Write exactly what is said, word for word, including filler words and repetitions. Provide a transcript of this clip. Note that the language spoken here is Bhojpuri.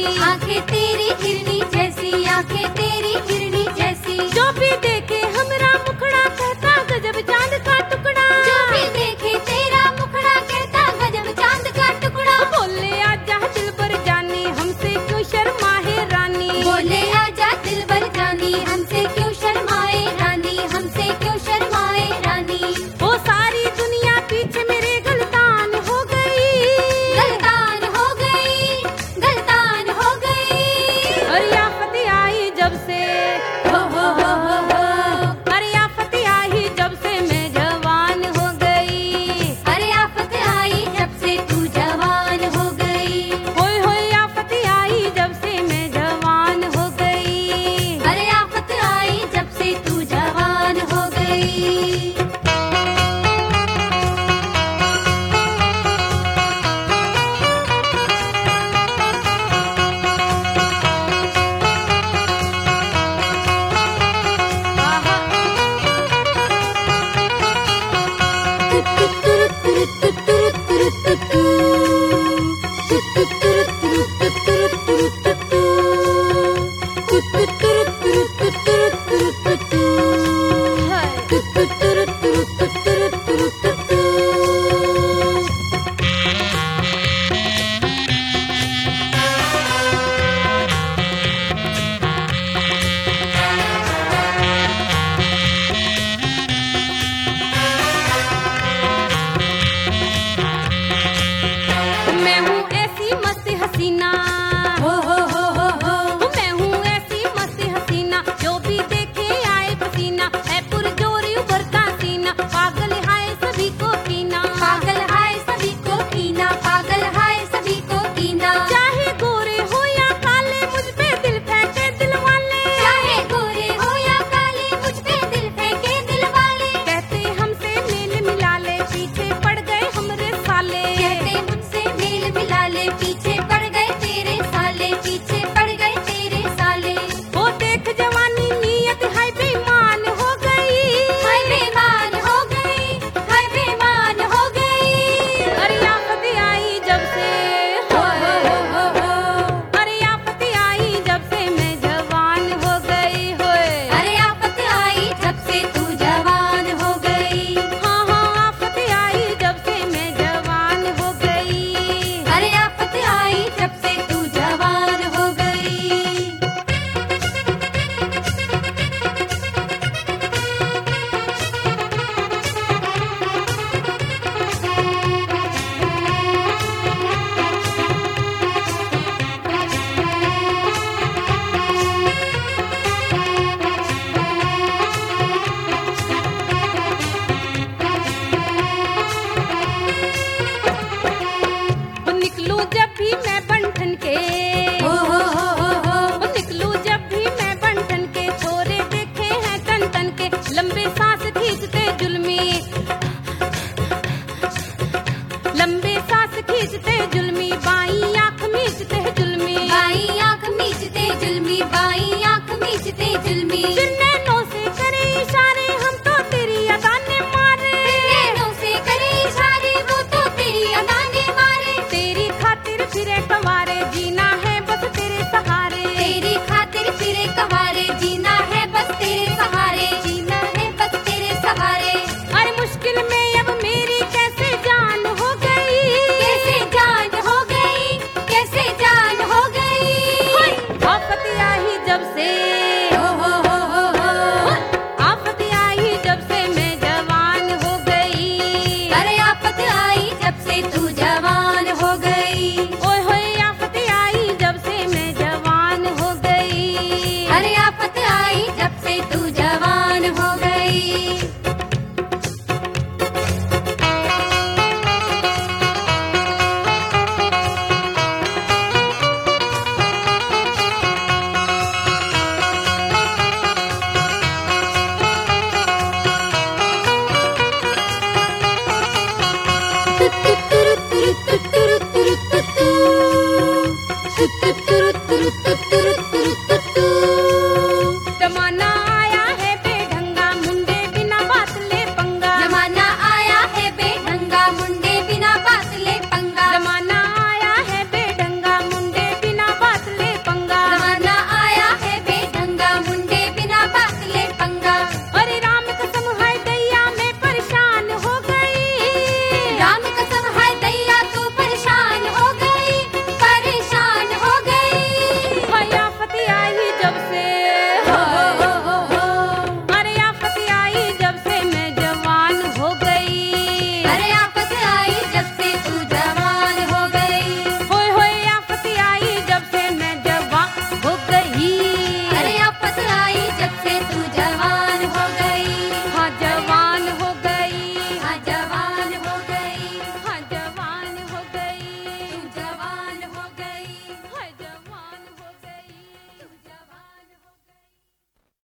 आंखें तेरी हिरनी जैसी, आंखें तेरी हिरनी जैसी। जो भी देखे हमरा मुखड़ा कहता गजब चांद का टुकड़ा। जो भी देखे तेरा मुखड़ा कहता गजब चांद का टुकड़ा। बोले आजा दिल पर जानी हमसे क्यों शर्माए रानी। बोले आजा दिल पर जानी हमसे क्यों शर्माए रानी, हमसे क्यों शर्माए रानी। वो सारी दुनिया पीछे मेरे गलतान हो गई, गलतान हो गई, गलतान हो गई। अरे आफत आई जब से, हो हो हो हो हो। अरे आफत आई जब से मैं जवान हो गई। अरे आफत आई जब से तू जवान हो गई। होय होय आफत आई जब से मैं जवान हो गई। अरे आफत आई जब से तू जवान हो गई।